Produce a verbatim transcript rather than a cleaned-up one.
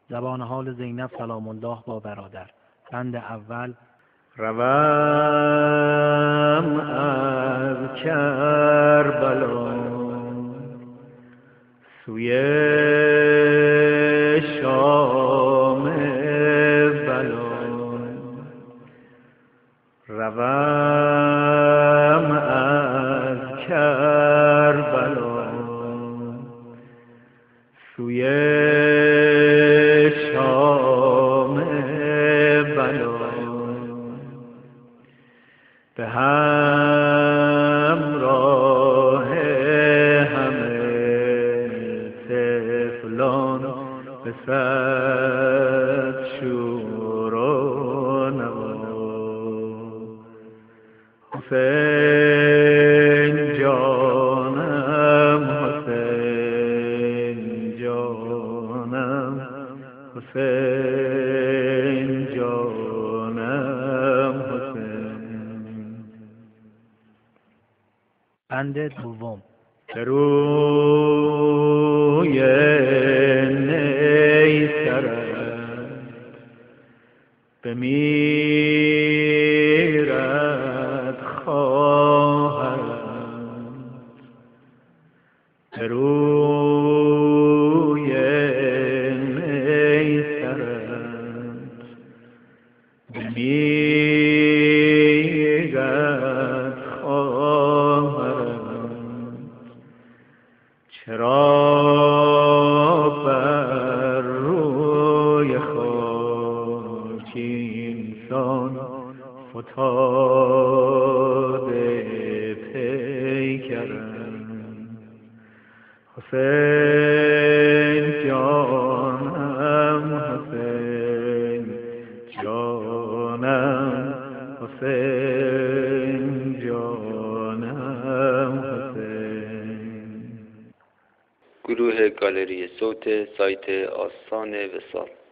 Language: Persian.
زبان حال زینب سلام الله با برادر. بند اول. روم از کربلا سوی شام بلا، روم از کربلا سوی شام بلا، به همراه همه طفلان به صد شور و نوا. حسین جانم، حسین جانم، حسین جانم، حسین. بند دوم. به روی نیسترد بمیرد خواهرد، به روی نیسترد بمیرد خواهرد. چرا بر روی خاک اینسان فتاده پیکرم؟ حسین جانم، حسین جانم، حسین جانم، حسین. گروه گالری صوت سایت آستان وصال.